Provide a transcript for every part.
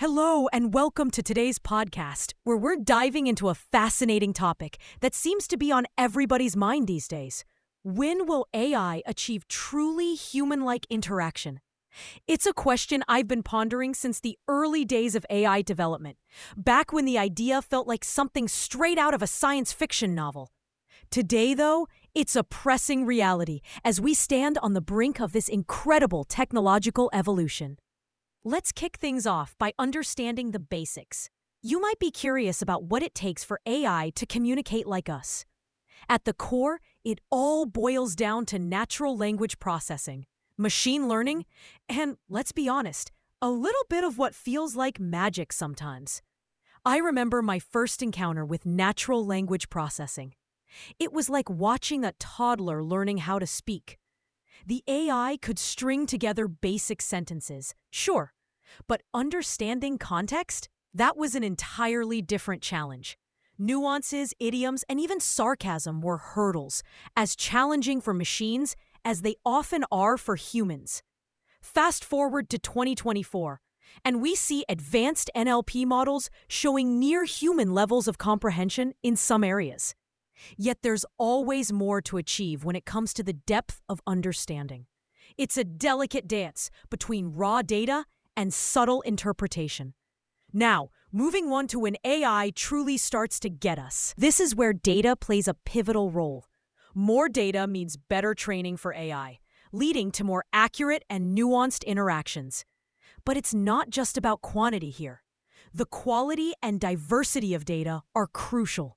Hello, and welcome to today's podcast, where we're diving into a fascinating topic that seems to be on everybody's mind these days. When will AI achieve truly human-like interaction? It's a question I've been pondering since the early days of AI development, back when the idea felt like something straight out of a science fiction novel. Today, though, it's a pressing reality as we stand on the brink of this incredible technological evolution. Let's kick things off by understanding the basics. You might be curious about what it takes for AI to communicate like us. At the core, it all boils down to natural language processing, machine learning, and, let's be honest, a little bit of what feels like magic sometimes. I remember my first encounter with natural language processing. It was like watching a toddler learning how to speak. The AI could string together basic sentences, sure, but understanding context? That was an entirely different challenge. Nuances, idioms, and even sarcasm were hurdles, as challenging for machines as they often are for humans. Fast forward to 2024, and we see advanced NLP models showing near-human levels of comprehension in some areas. Yet there's always more to achieve when it comes to the depth of understanding. It's a delicate dance between raw data and subtle interpretation. Now, moving on to when AI truly starts to get us. This is where data plays a pivotal role. More data means better training for AI, leading to more accurate and nuanced interactions. But it's not just about quantity here. The quality and diversity of data are crucial.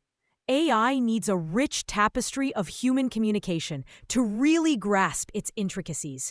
AI needs a rich tapestry of human communication to really grasp its intricacies.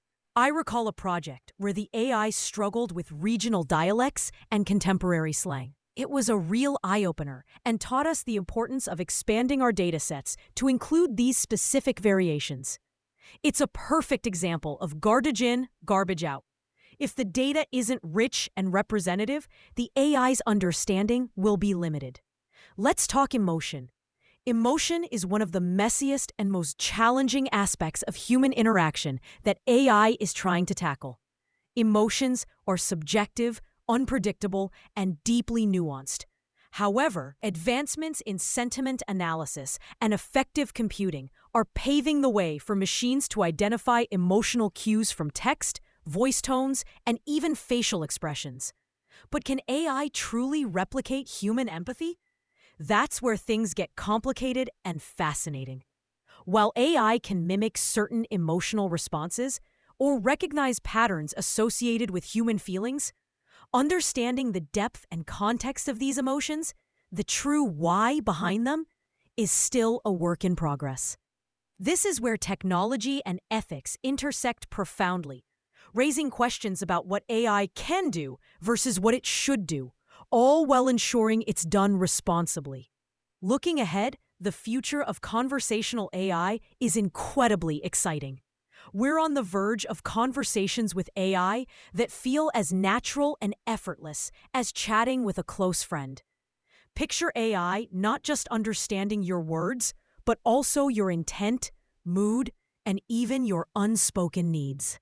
I recall a project where the AI struggled with regional dialects and contemporary slang. It was a real eye-opener and taught us the importance of expanding our datasets to include these specific variations. It's a perfect example of garbage in, garbage out. If the data isn't rich and representative, the AI's understanding will be limited. Let's talk emotion. Emotion is one of the messiest and most challenging aspects of human interaction that AI is trying to tackle. Emotions are subjective, unpredictable, and deeply nuanced. However, advancements in sentiment analysis and effective computing are paving the way for machines to identify emotional cues from text, voice tones, and even facial expressions. But can AI truly replicate human empathy? That's where things get complicated and fascinating. While AI can mimic certain emotional responses or recognize patterns associated with human feelings, understanding the depth and context of these emotions, the true why behind them, is still a work in progress. This is where technology and ethics intersect profoundly, raising questions about what AI can do versus what it should do, all while ensuring it's done responsibly. Looking ahead, the future of conversational AI is incredibly exciting. We're on the verge of conversations with AI that feel as natural and effortless as chatting with a close friend. Picture AI not just understanding your words, but also your intent, mood, and even your unspoken needs.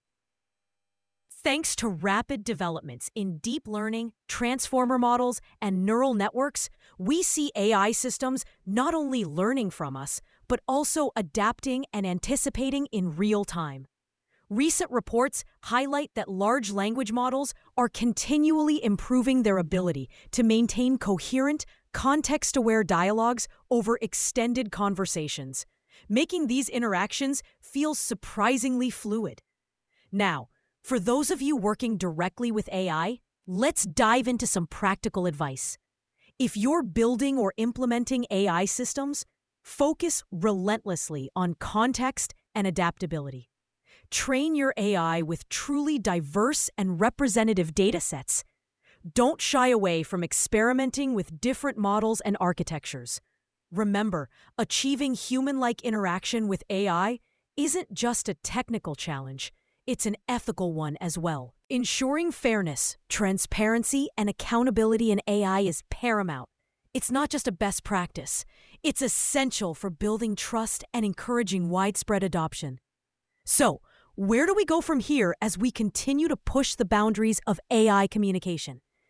Thanks to rapid developments in deep learning, transformer models, and neural networks, we see AI systems not only learning from us, but also adapting and anticipating in real time. Recent reports highlight that large language models are continually improving their ability to maintain coherent, context-aware dialogues over extended conversations, making these interactions feel surprisingly fluid. Now, for those of you working directly with AI, let's dive into some practical advice. If you're building or implementing AI systems, focus relentlessly on context and adaptability. Train your AI with truly diverse and representative datasets. Don't shy away from experimenting with different models and architectures. Remember, achieving human-like interaction with AI isn't just a technical challenge. It's an ethical one as well. Ensuring fairness, transparency, and accountability in AI is paramount. It's not just a best practice. It's essential for building trust and encouraging widespread adoption. So, where do we go from here as we continue to push the boundaries of AI communication?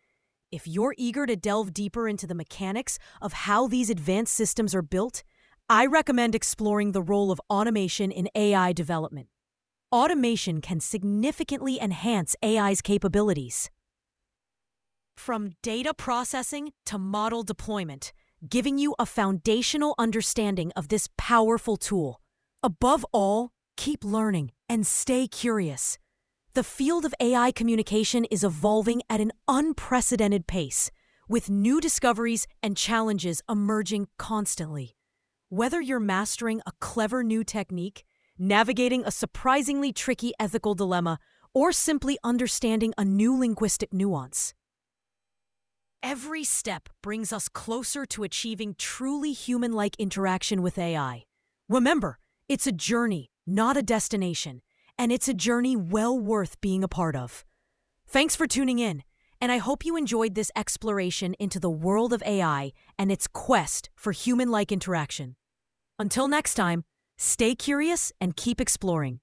If you're eager to delve deeper into the mechanics of how these advanced systems are built, I recommend exploring the role of automation in AI development. Automation can significantly enhance AI's capabilities. From data processing to model deployment, giving you a foundational understanding of this powerful tool. Above all, keep learning and stay curious. The field of AI communication is evolving at an unprecedented pace, with new discoveries and challenges emerging constantly. Whether you're mastering a clever new technique, navigating a surprisingly tricky ethical dilemma, or simply understanding a new linguistic nuance, every step brings us closer to achieving truly human-like interaction with AI. Remember, it's a journey, not a destination, and it's a journey well worth being a part of. Thanks for tuning in, and I hope you enjoyed this exploration into the world of AI and its quest for human-like interaction. Until next time, stay curious and keep exploring.